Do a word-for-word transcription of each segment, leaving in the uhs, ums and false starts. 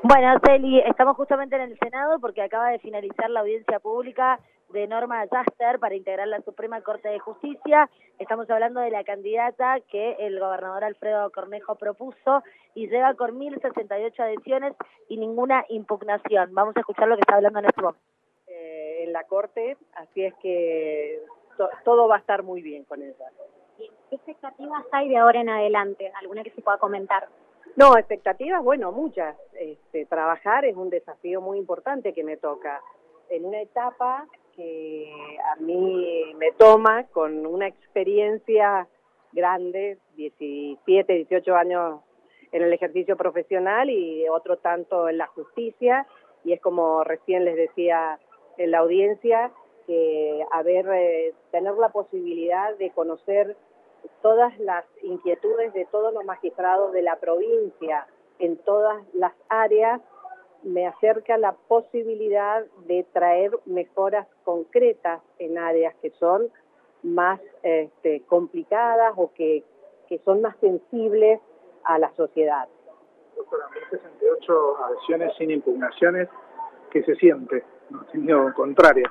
Bueno, Celi, estamos justamente en el Senado porque acaba de finalizar la audiencia pública de Norma Yaster para integrar la Suprema Corte de Justicia. Estamos hablando de la candidata que el gobernador Alfredo Cornejo propuso y llega con mil sesenta y ocho adhesiones y ninguna impugnación. Vamos a escuchar lo que está hablando en este momento. Eh, en la Corte, así es que to todo va a estar muy bien con ella. ¿Qué expectativas hay de ahora en adelante? ¿Alguna que se pueda comentar? No, expectativas, bueno, muchas. Este, trabajar es un desafío muy importante que me toca. En una etapa que a mí me toma con una experiencia grande, diecisiete, dieciocho años en el ejercicio profesional y otro tanto en la justicia, y es como recién les decía en la audiencia, que haber, eh, tener la posibilidad de conocer todas las inquietudes de todos los magistrados de la provincia en todas las áreas me acerca la posibilidad de traer mejoras concretas en áreas que son más este, complicadas o que, que son más sensibles a la sociedad. Doctora, mil sesenta y ocho adhesiones sin impugnaciones, ¿qué se siente? No ha tenido contraria.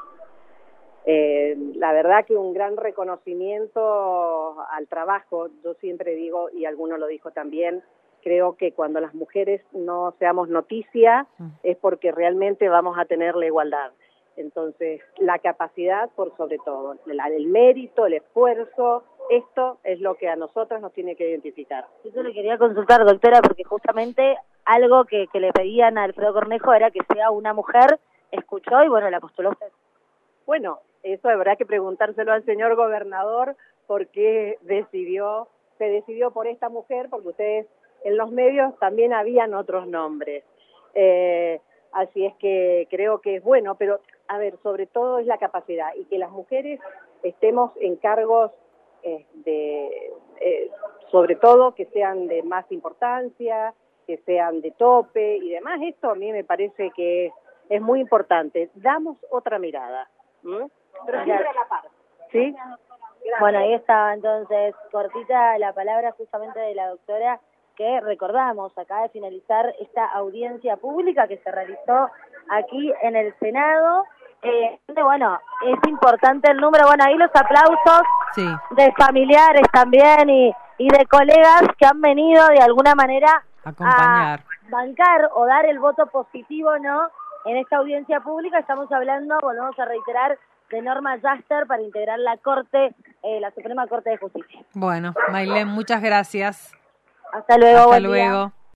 Eh, la verdad que un gran reconocimiento al trabajo. Yo siempre digo, y alguno lo dijo también, creo que cuando las mujeres no seamos noticia es porque realmente vamos a tener la igualdad. Entonces, la capacidad por sobre todo, la, el mérito, el esfuerzo, esto es lo que a nosotras nos tiene que identificar. Yo le quería consultar, doctora, porque justamente algo que, que le pedían a Alfredo Cornejo era que sea una mujer, escuchó y bueno, la postuló usted. Bueno, eso habrá que preguntárselo al señor gobernador, por qué decidió, se decidió por esta mujer, porque ustedes en los medios también habían otros nombres. Eh, así es que creo que es bueno, pero a ver, sobre todo es la capacidad y que las mujeres estemos en cargos eh, de, eh, sobre todo que sean de más importancia, que sean de tope y demás. Esto a mí me parece que es, es muy importante. Damos otra mirada. ¿Mm? Pero siempre a la par. ¿Sí? Gracias. Bueno, ahí estaba entonces cortita la palabra justamente de la doctora, que recordamos, acaba de finalizar esta audiencia pública que se realizó aquí en el Senado. Eh, bueno, es importante el número, bueno, ahí los aplausos sí. de familiares también y, y de colegas que han venido de alguna manera acompañar, a bancar o dar el voto positivo, ¿no? En esta audiencia pública estamos hablando, volvemos a reiterar, de Norma Yaster para integrar la Corte, eh, la Suprema Corte de Justicia. Bueno, Maylén, muchas gracias. Hasta luego. Hasta buen luego. Día.